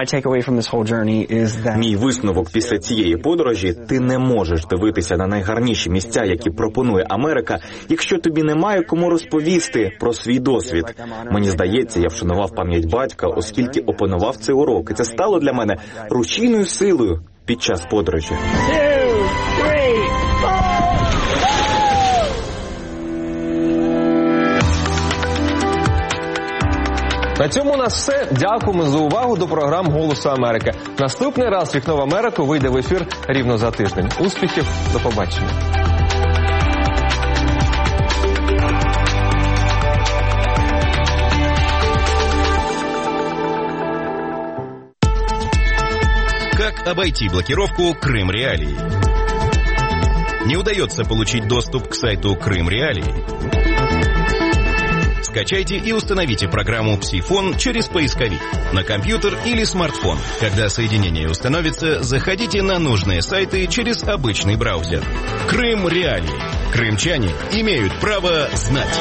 Мій висновок після цієї подорожі – ти не можеш дивитися на найгарніші місця, які пропонує Америка, якщо тобі немає кому розповісти про свій досвід. Мені здається, я вшанував пам'ять батька, оскільки опанував цей урок. І це стало для мене рушійною силою під час подорожі. На цьому у нас все. Дякуємо за увагу до програм «Голосу Америки». Наступний раз «Вікно в Америку» вийде в ефір рівно за тиждень. Успіхів, до побачення. Как обойти блокировку Крым Реалии? Не удается получить доступ к сайту Крым Реалии? Скачайте и установите программу «Псифон» через поисковик на компьютер или смартфон. Когда соединение установится, заходите на нужные сайты через обычный браузер. Крым Реалии. Крымчане имеют право знать.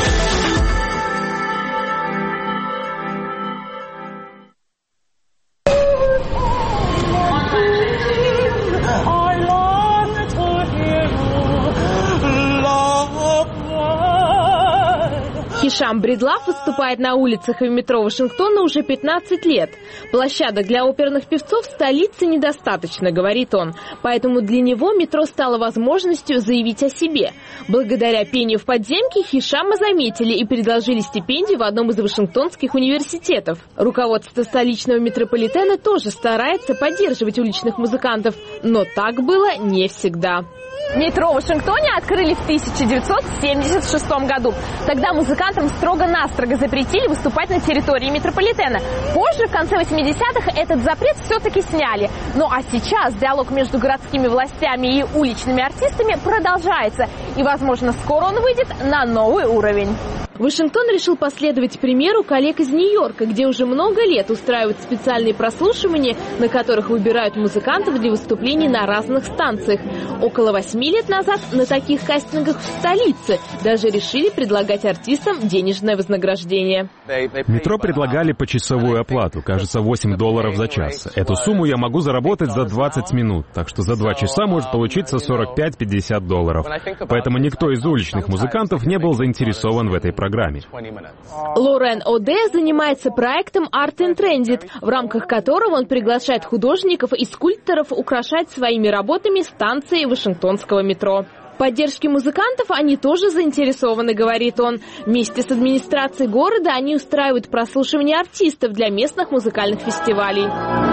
Хишам Бредлав выступает на улицах и в метро Вашингтона уже 15 лет. Площадок для оперных певцов в столице недостаточно, говорит он. Поэтому для него метро стало возможностью заявить о себе. Благодаря пению в подземке Хишама заметили и предложили стипендию в одном из вашингтонских университетов. Руководство столичного метрополитена тоже старается поддерживать уличных музыкантов, но так было не всегда. Метро в Вашингтоне открыли в 1976 году. Тогда музыкантам строго-настрого запретили выступать на территории метрополитена. Позже, в конце 80-х, этот запрет все-таки сняли. Ну а сейчас диалог между городскими властями и уличными артистами продолжается. И, возможно, скоро он выйдет на новый уровень. Вашингтон решил последовать примеру коллег из Нью-Йорка, где уже много лет устраивают специальные прослушивания, на которых выбирают музыкантов для выступлений на разных станциях. Около 8 лет назад на таких кастингах в столице даже решили предлагать артистам денежное вознаграждение. Метро предлагали почасовую оплату, кажется, $8 за час. Эту сумму я могу заработать за 20 минут, так что за 2 часа может получиться $45-50. Поэтому никто из уличных музыкантов не был заинтересован в этой программе. Лорен О'Де занимается проектом Art in Transit, в рамках которого он приглашает художников и скульпторов украшать своими работами станции Вашингтонского метро. В поддержке музыкантов они тоже заинтересованы, говорит он. Вместе с администрацией города они устраивают прослушивание артистов для местных музыкальных фестивалей.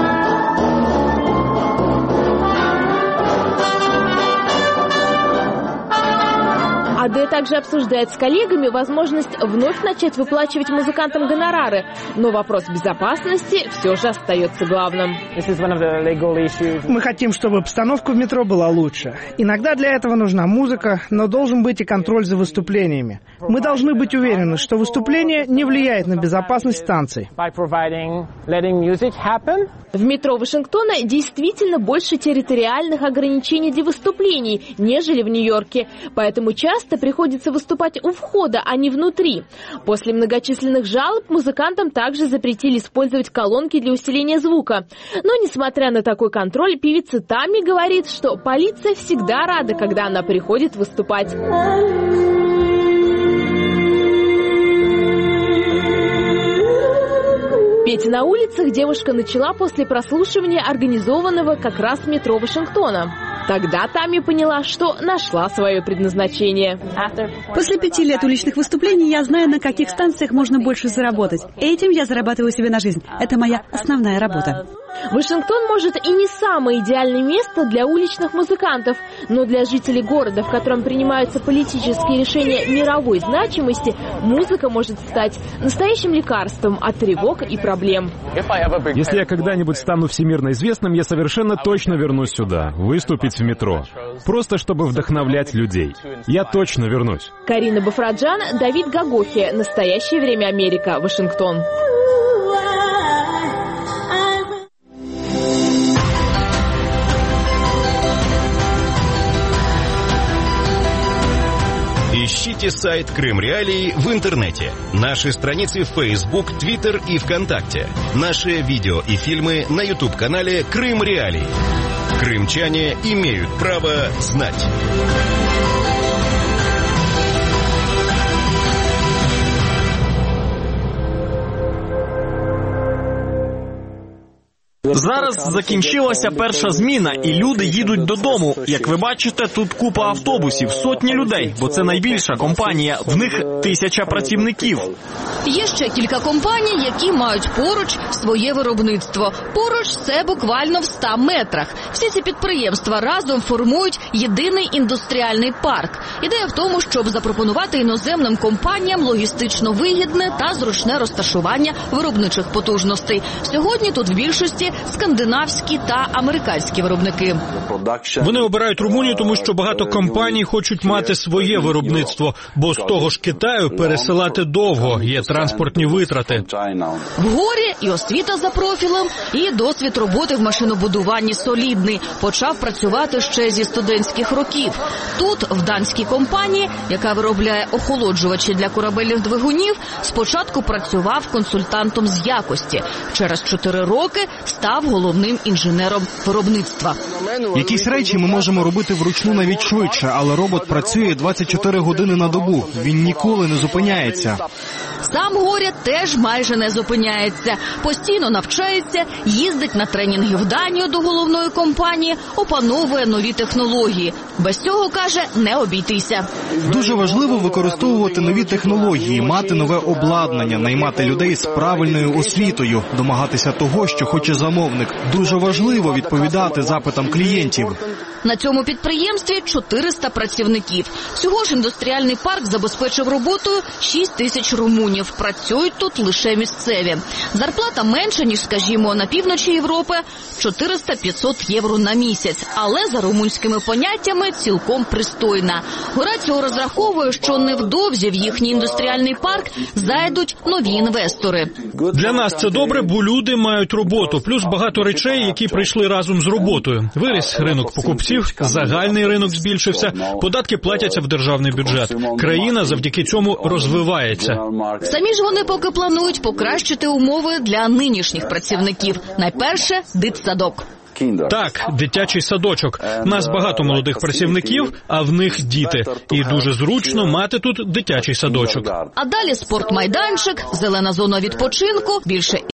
О'Де также обсуждает с коллегами возможность вновь начать выплачивать музыкантам гонорары. Но вопрос безопасности все же остается главным. Мы хотим, чтобы обстановка в метро была лучше. Иногда для этого нужна музыка, но должен быть и контроль за выступлениями. Мы должны быть уверены, что выступление не влияет на безопасность станций. В метро Вашингтона действительно больше территориальных ограничений для выступлений, нежели в Нью-Йорке. Поэтому часто приходится выступать у входа, а не внутри. После многочисленных жалоб музыкантам также запретили использовать колонки для усиления звука. Но, несмотря на такой контроль, певица Тамми говорит, что полиция всегда рада, когда она приходит выступать. Петь на улицах девушка начала после прослушивания, организованного как раз в метро Вашингтона. Тогда Тамми поняла, что нашла свое предназначение. После 5 лет уличных выступлений я знаю, на каких станциях можно больше заработать. Этим я зарабатываю себе на жизнь. Это моя основная работа. Вашингтон, может, и не самое идеальное место для уличных музыкантов, но для жителей города, в котором принимаются политические решения мировой значимости, музыка может стать настоящим лекарством от тревог и проблем. Если я когда-нибудь стану всемирно известным, я совершенно точно вернусь сюда, выступить в метро. Просто чтобы вдохновлять людей. Я точно вернусь. Карина Бафраджан, Давид Гагохи. Настоящее время Америка. Вашингтон. Ищите сайт Крым Реалии в интернете. Наши страницы в Facebook, Twitter и ВКонтакте. Наши видео и фильмы на YouTube-канале Крым Реалии. Крымчане имеют право знать. Зараз закінчилася перша зміна, і люди їдуть додому. Як ви бачите, тут купа автобусів, сотні людей, бо це найбільша компанія, в них 1000 працівників. Є ще кілька компаній, які мають поруч своє виробництво. Поруч це буквально в 100 метрах. Всі ці підприємства разом формують єдиний індустріальний парк. Ідея в тому, щоб запропонувати іноземним компаніям логістично вигідне та зручне розташування виробничих потужностей. Сьогодні тут в більшості скандинавські та американські виробники. Вони обирають Румунію, тому що багато компаній хочуть мати своє виробництво, бо з того ж Китаю пересилати довго, є транспортні витрати. Вгорі і освіта за профілем, і досвід роботи в машинобудуванні солідний. Почав працювати ще зі студентських років. Тут, в данській компанії, яка виробляє охолоджувачі для корабельних двигунів, спочатку працював консультантом з якості. Через 4 роки став головним інженером виробництва. Якісь речі ми можемо робити вручну навіть швидше, але робот працює 24 години на добу. Він ніколи не зупиняється. Сам Горя теж майже не зупиняється. Постійно навчається, їздить на тренінги в Данію до головної компанії, опановує нові технології. Без цього, каже, не обійтися. Дуже важливо використовувати нові технології, мати нове обладнання, наймати людей з правильною освітою, домагатися того, що хоче замовник. Дуже важливо відповідати запитам клієнтів. На цьому підприємстві 400 працівників. Всього ж індустріальний парк забезпечив роботою 6 тисяч румунів. Працюють тут лише місцеві. Зарплата менша, ніж, скажімо, на півночі Європи – 400-500 євро на місяць. Але за румунськими поняттями цілком пристойна. Гораціо розраховує, що невдовзі в їхній індустріальний парк зайдуть нові інвестори. Для нас це добре, бо люди мають роботу. Плюс багато речей, які прийшли разом з роботою. Виріс ринок покупців, загальний ринок збільшився, податки платяться в державний бюджет. Країна завдяки цьому розвивається. Самі ж вони поки планують покращити умови для нинішніх працівників. Найперше – дитсадок. Так, дитячий садочок. Нас багато молодих працівників, а в них діти. І дуже зручно мати тут дитячий садочок. А далі спортмайданчик, зелена зона відпочинку, більше